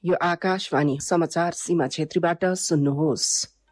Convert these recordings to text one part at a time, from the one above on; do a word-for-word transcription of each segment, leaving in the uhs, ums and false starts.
यो आकाशवाणी समाचार सीमा क्षेत्रीबाट सुन्नुहोस्।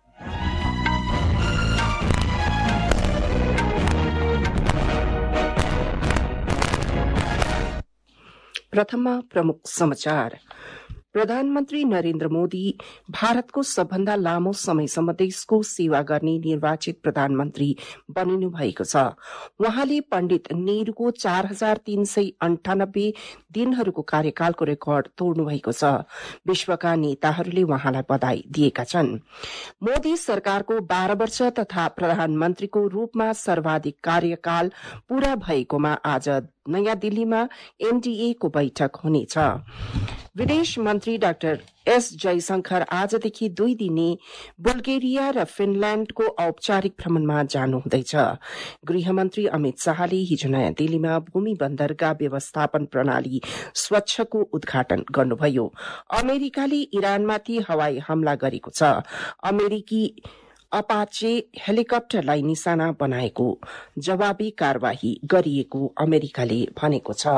प्रथममा प्रमुख समाचार। प्रधानमन्त्री नरेन्द्र मोदी भारतको सबभन्दा लामो समयसम्म देशको सेवा गर्ने निर्वाचित प्रधानमन्त्री बनिनु भएको छ। उहाँले पण्डित नेहरूको चार हजार तीन सय अन्ठानब्बे दिनहरूको कार्यकालको रेकर्ड तोड्नु भएको छ। विश्वका नेताहरूले उहाँलाई बधाई दिएका छन्। मोदी सरकारको बाह्र वर्ष तथा प्रधानमन्त्रीको रूपमा सर्वाधिक कार्यकाल पूरा भएकोमा आज नयाँ दिल्लीमा एनडीए को बैठक हुनेछ। विदेश मन्त्री डाक्टर एस जयशंकर आजदेखि दुई दिने बुल्गेरिया र फिनल्याण्डको औपचारिक भ्रमणमा जानुहुँदैछ। गृहमन्त्री अमित शाहले हिजो नयाँ दिल्लीमा भूमि बन्दरगाह व्यवस्थापन प्रणाली स्वच्छको उद्घाटन गर्नुभयो। अमेरिकाले इरानमाथि हवाई हमला गरेको छ। अमेरिकी अपाचे हेलिकप्टरलाई निशाना बनाएको जवाबी कार्यवाही गरिएको अमेरिकाले भनेको छ।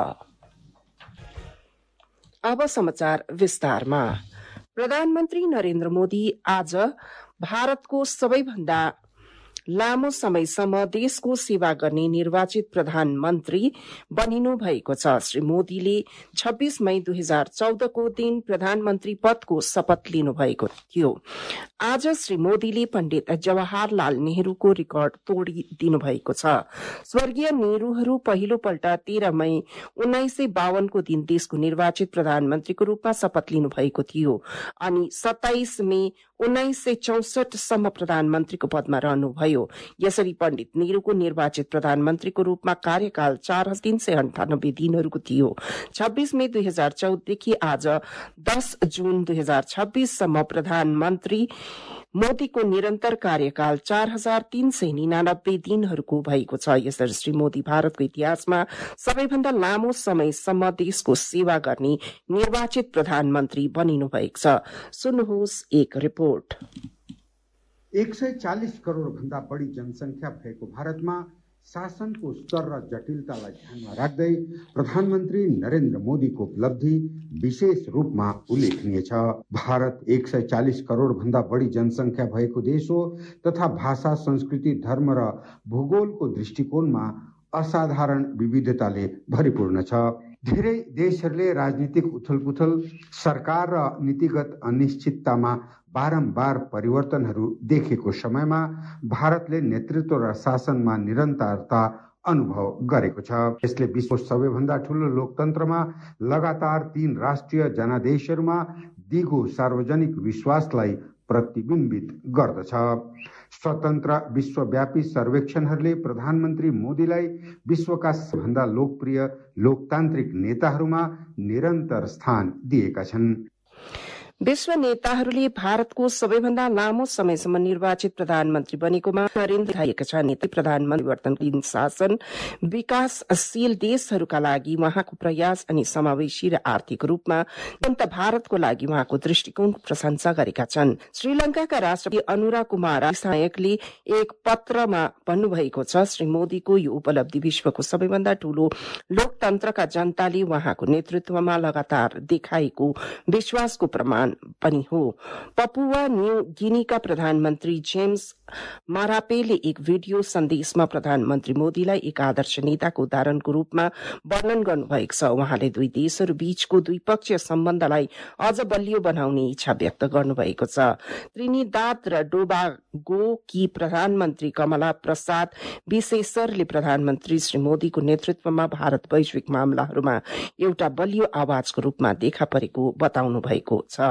अब समाचार विस्तारमा। प्रधानमन्त्री नरेन्द्र मोदी आज भारतको सबैभन्दा लामो समयसम्म देशको सेवा गर्ने निर्वाचित प्रधानमन्त्री बनिनु भएको छ। श्री मोदीले छब्बीस मई दुई हजार चौधको दिन प्रधानमन्त्री पदको शपथ लिनु भएको थियो। आज श्री मोदीले पण्डित जवाहरलाल नेहरूको रेकर्ड तोडिदिनु भएको छ। स्वर्गीय नेहरू पहिलो पल्ट तेह्र मई उन्नाइस सय बावनको दिन देशको निर्वाचित प्रधानमन्त्रीको रूपमा शपथ लिनु भएको थियो अनि सत्ताइस मई उन्नाइस सय चौसठसम्म प्रधानमन्त्रीको पदमा रहनुभयो। यसरी पण्डित नेहरूको निर्वाचित प्रधानमन्त्रीको रूपमा कार्यकाल चार हजार तीन सय अन्ठानब्बे दिनहरूको थियो। छब्बीस मई दुई हजार चौधदेखि आज दस जुन दुई हजार छब्बीससम्म प्रधानमन्त्री मोदीको निरन्तर कार्यकाल चार हजार तीन सय निनानब्बे दिनहरूको भएको छ। यसरी श्री मोदी भारतको इतिहासमा सबैभन्दा लामो समयसम्म देशको सेवा गर्ने निर्वाचित प्रधानमन्त्री बनिनु भएको छ। सुन्नुहोस् एक रिपोर्ट। एक सय चालिस करोड़ भन्दा बढी जनसंख्या भएको भारतमा शासनको स्तर र जटिलतालाई ध्यानमा राख्दै प्रधानमन्त्री नरेन्द्र मोदीको उपलब्धि विशेष रूपमा उल्लेखनीय छ। भारत एक सय चालिस करोड़ भन्दा बढी जनसंख्या भएको देश हो तथा भाषा, संस्कृति, धर्म र भूगोलको दृष्टिकोणमा असाधारण विविधताले भरिपूर्ण छ। धेरै देशहरूले राजनीतिक उथलपुथल, सरकार र नीतिगत अनिश्चिततामा बारम्बार परिवर्तनहरू देखेको समयमा भारतले नेतृत्व र शासनमा निरन्तरता अनुभव गरेको छ। यसले विश्वको सबैभन्दा ठूलो लोकतन्त्रमा लगातार तीन राष्ट्रिय जनादेशहरूमा दिगो सार्वजनिक विश्वासलाई प्रतिबिम्बित गर्दछ। स्वतन्त्र विश्वव्यापी सर्वेक्षणहरूले प्रधानमन्त्री मोदीलाई विश्वका सबभन्दा लोकप्रिय लोकतान्त्रिक नेताहरूमा निरन्तर स्थान दिएका छन्। विश्व नेताहरूले भारतको सबैभन्दा लामो समयसम्म निर्वाचित प्रधानमन्त्री बनेकोमा नरेन्द्र दिएका छन्। नीति प्रधानमन्त्री परिवर्तनशील शासन, विकासशील देशहरूका लागि उहाँको प्रयास अनि समावेशी र आर्थिक रूपमा जनत भारतको लागि उहाँको दृष्टिकोणको प्रशंसा गरेका छन्। श्रीलंकाका राष्ट्रपति अनुरा कुमार नायकले एक पत्रमा भन्नुभएको छ, श्री मोदीको यो उपलब्धि विश्वको सबैभन्दा ठूलो लोकतन्त्रका जनताले उहाँको नेतृत्वमा लगातार देखाएको विश्वासको प्रमाण पनि हो। पपुवा न्यू गिनीका प्रधानमन्त्री जेम्स मारापेले एक भिडियो सन्देशमा प्रधानमन्त्री मोदीलाई एक आदर्श नेताको उदाहरणको रूपमा वर्णन गर्नुभएको छ। उहाँले दुई देशहरू बीचको द्विपक्षीय सम्बन्धलाई अझ बलियो बनाउने इच्छा व्यक्त गर्नुभएको छ। त्रिनिदाद र टोबागोकी प्रधानमन्त्री कमला प्रसाद विशेषरले प्रधानमन्त्री श्री मोदीको नेतृत्वमा भारत वैश्विक मामलाहरूमा एउटा बलियो आवाजको रूपमा देखा परेको बताउनु भएको छ।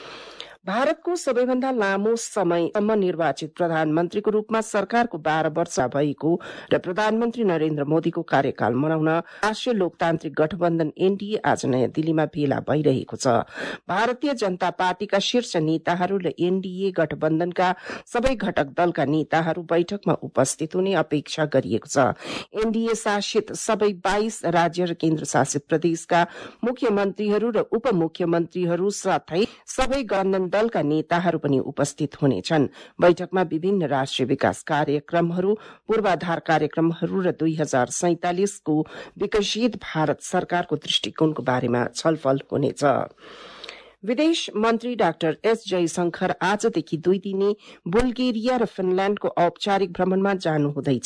भारतको सबैभन्दा लामो समयसम्म निर्वाचित प्रधानमन्त्रीको रूपमा सरकारको बाह्र वर्ष भएको र प्रधानमन्त्री नरेन्द्र मोदीको कार्यकाल मनाउन राष्ट्रिय लोकतान्त्रिक गठबन्धन एनडीए आज नयाँ दिल्लीमा भेला भइरहेको छ। भारतीय जनता पार्टीका शीर्ष नेताहरू र एनडीए गठबन्धनका सबै घटक दलका नेताहरू बैठकमा उपस्थित हुने अपेक्षा गरिएको छ। एनडीए शासित सबै बाइस राज्य र केन्द्र शासित प्रदेशका मुख्यमन्त्रीहरू र उपमुख्यमन्त्रीहरू साथै सबै गठबन्धन दलका नेताहरू पनि उपस्थित हुनेछन्। बैठकमा विभिन्न राष्ट्रिय विकास कार्यक्रमहरू, पूर्वाधार कार्यक्रमहरू र दुई हजार सैंतालिसको विकसित भारत सरकारको दृष्टिकोणको बारेमा छलफल हुनेछ। विदेश मन्त्री डाक्टर एस जयशंकर आजदेखि दुई दिने बुल्गेरिया र फिनल्याण्डको औपचारिक भ्रमणमा जानुहुँदैछ।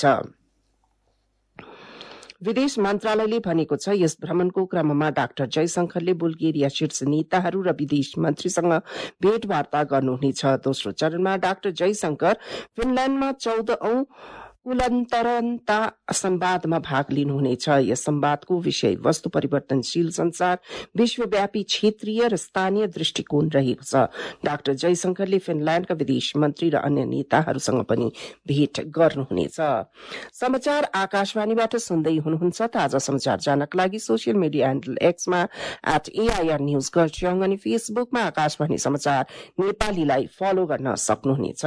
विदेश मन्त्रालयले भनेको छ यस भ्रमणको क्रममा डाक्टर जयशंकरले बुल्गेरिया शीर्ष नेताहरू र विदेश मन्त्रीसँग भेटवार्ता गर्नुहुनेछ। दोस्रो चरणमा डाक्टर जयशंकर फिनल्याण्डमा चौध औं कुलन्तरता संवादमा भाग लिनुहुनेछ। यस संवादको विषय वस्तु परिवर्तनशील संसार, विश्वव्यापी क्षेत्रीय र स्थानीय दृष्टिकोण रहेको छ। डाक्टर जयशंकरले फिनल्याण्डका विदेश मन्त्री र अन्य नेताहरूसँग पनि भेट गर्नुहुनेछ। समाचार आकाशवाणीबाट सुन्दै हुनुहुन्छ। ताजा समाचार जानका लागि सोसियल मिडिया ह्यान्डल एक्समा एट एआईआर न्यूज गर्छौं अनि फेसबुकमा आकाशवाणी समाचार नेपालीलाई फलो गर्न सक्नुहुनेछ।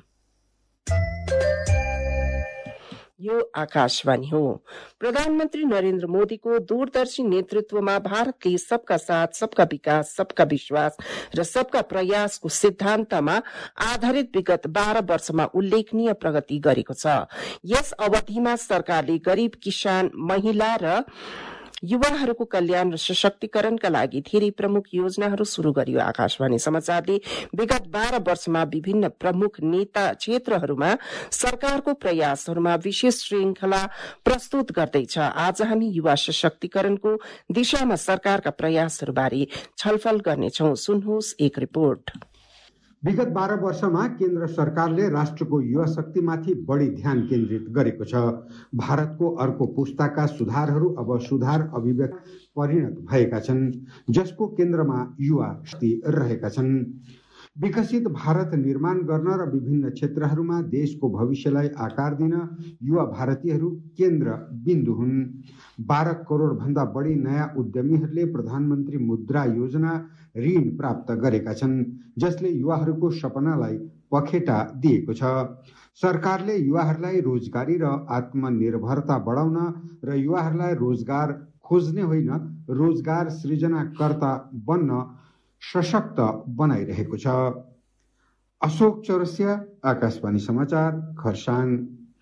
यो आकाशवाणी हो। प्रधानमन्त्री नरेन्द्र मोदीको दूरदर्शी नेतृत्वमा भारतले सबका साथ, सबका विकास, सबका विश्वास र सबका प्रयासको सिद्धान्तमा आधारित विगत बाह्र वर्षमा उल्लेखनीय प्रगति गरेको छ। यस अवधिमा सरकारले गरीब, किसान, महिला र युवाहरूको कल्याण र सशक्तिकरणका लागि धेरै प्रमुख योजनाहरू शुरू गरियो। आकाशवाणी समाचारले विगत बाह्र वर्षमा विभिन्न प्रमुख नेता क्षेत्रहरूमा सरकारको प्रयासहरूमा विशेष श्रृंखला प्रस्तुत गर्दैछ। आज हामी युवा सशक्तिकरणको दिशामा सरकारका प्रयासहरूबारे छलफल गर्नेछौं। सुन्नुहोस् एक रिपोर्ट। विगत बाह्र वर्षमा केन्द्र सरकारले राष्ट्रको युवा शक्तिमाथि बढी ध्यान केन्द्रित गरेको छ। भारतको अर्को पुस्ताका सुधारहरू अब सुधार अभिव्यक्ति परिणत भएका छन्, जसको केन्द्रमा युवा शक्ति रहेका छन्। विकसित भारत निर्माण गर्न र विभिन्न क्षेत्रहरूमा देशको भविष्यलाई आकार दिन युवा भारतीयहरू केन्द्र बिन्दु हुन्। बाह्र करोड़ भन्दा बढी नयाँ उद्यमीहरूले प्रधानमन्त्री मुद्रा योजना ऋण प्राप्त गरेका छन्, जसले युवाहरूको सपनालाई पखेटा दिएको छ। सरकारले युवाहरूलाई रोजगारी र आत्मनिर्भरता बढाउन र युवाहरूलाई रोजगार खोज्ने होइन, रोजगार सृजनाकर्ता बन्न सशक्त बनाइरहेको छ। अशोक चौरसिया, आकाशवाणी समाचार, खरसाङ।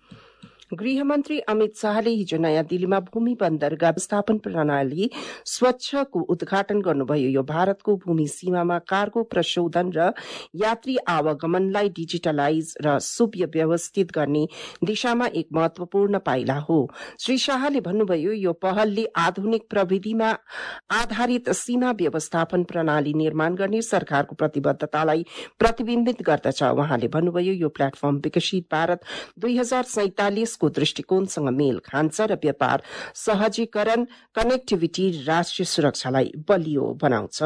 गृहमन्त्री अमित शाहले हिजो नयाँ दिल्लीमा भूमि बन्दरगाह व्यवस्थापन प्रणाली स्वच्छको उद्घाटन गर्नुभयो। यो भारतको भूमि सीमामा कार्गो प्रशोधन र यात्री आवागमनलाई डिजिटलाइज र सुव्यवस्थित गर्ने दिशामा एक महत्वपूर्ण पाइला हो। श्री शाहले भन्नुभयो यो पहलले आधुनिक प्रविधिमा आधारित सीमा व्यवस्थापन प्रणाली निर्माण गर्ने सरकारको प्रतिबद्धतालाई प्रतिबिम्बित गर्दछ। उहाँले भन्नुभयो यो प्लेटफर्म विकसित भारत दुई हजार सैंतालिस को दृष्टिकोणसँग मेल खान्छ र व्यापार सहजीकरण, कनेक्टिभिटी, राष्ट्रिय सुरक्षालाई बलियो बनाउँछ।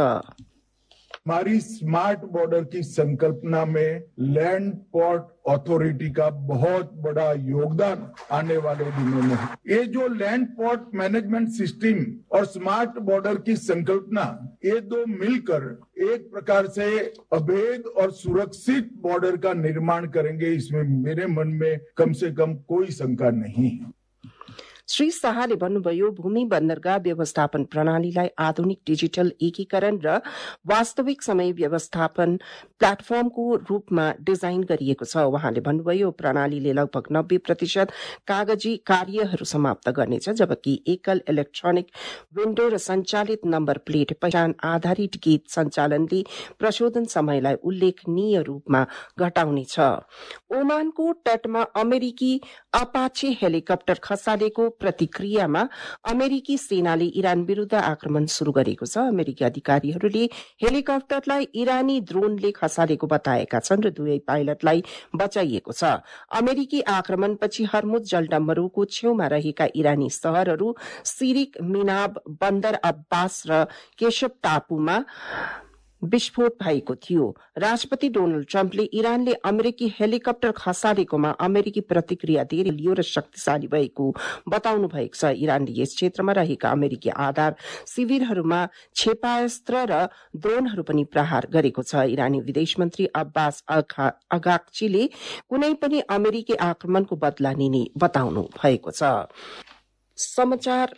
हमारी स्मार्ट बॉर्डर की संकल्पना में लैंड पोर्ट अथॉरिटी का बहुत बड़ा योगदान आने वाले दिनों में। ये जो लैंड पोर्ट मैनेजमेंट सिस्टम और स्मार्ट बॉर्डर की संकल्पना, ये दो मिलकर एक प्रकार से अभेद और सुरक्षित बॉर्डर का निर्माण करेंगे, इसमें मेरे मन में कम से कम कोई शंका नहीं है। श्री शाहले भन्नुभयो भूमि बन्दरगाह व्यवस्थापन प्रणालीलाई आधुनिक डिजिटल एकीकरण र वास्तविक समय व्यवस्थापन प्लेटफर्मको रूपमा डिजाइन गरिएको छ। उहाँले भन्नुभयो प्रणालीले लगभग नब्बे प्रतिशत कागजी कार्यहरू समाप्त गर्नेछ, जबकि एकल इलेक्ट्रोनिक विन्डो र सञ्चालित नम्बर प्लेट पहिचान आधारित गेट सञ्चालनले प्रशोधन समयलाई उल्लेखनीय रूपमा घटाउनेछ। ओमानको तटमा अमेरिकी अपाचे हेलिकप्टर खसालेको प्रतिक्रियामा अमेरिकी सेनाले इरान विरूद्ध आक्रमण शुरू गरेको छ। अमेरिकी अधिकारीहरूले हेलिकप्टरलाई इरानी ड्रोनले खसालेको बताएका छन् र दुवै पाइलटलाई बचाइएको छ। अमेरिकी आक्रमणपछि हर्मुज जलडम्बरुको छेउमा रहेका इरानी शहरहरू सिरिक, मिनाब, बन्दर अब्बास र केशब टापुमा विस्फोट भएको थियो। राष्ट्रपति डोनाल्ड ट्रम्पले इरानले अमेरिकी हेलिकप्टर खसालेकोमा अमेरिकी प्रतिक्रिया धेरै लियो र शक्तिशाली भएको बताउनु भएको छ। इरानले यस क्षेत्रमा रहेका अमेरिकी आधार शिविरहरूमा क्षेपास्त्र र ड्रोनहरू पनि प्रहार गरेको छ। इरानी विदेश मन्त्री अब्बास अगाक्चीले कुनै पनि अमेरिकी आक्रमणको बदला लिने बताउनु भएको छ। समाचार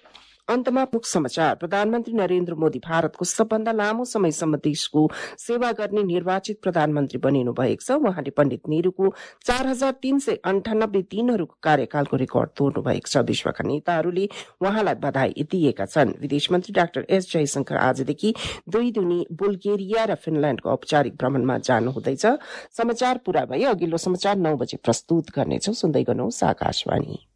अन्तमा मुख्य समाचार। प्रधानमन्त्री नरेन्द्र मोदी भारतको सबभन्दा लामो समयसम्म देशको सेवा गर्ने निर्वाचित प्रधानमन्त्री बनिनु भएको छ। उहाँले पण्डित नेहरूको चार हजार तीन सय अन्ठानब्बे दिनहरूको कार्यकालको रेकर्ड तोड्नु भएको छ। विश्वका नेताहरूले उहाँलाई बधाई दिएका छन्। विदेश मन्त्री डाक्टर एस जयशंकर आजदेखि दुई दिनी बुल्गेरिया र फिनल्याण्डको औपचारिक भ्रमणमा जानुहुँदैछ। समाचार पूरा भए अघिल्लो समाचार नौ बजे प्रस्तुत गर्नेछौ। सुन्दै गर्नुहोस् आकाशवाणी।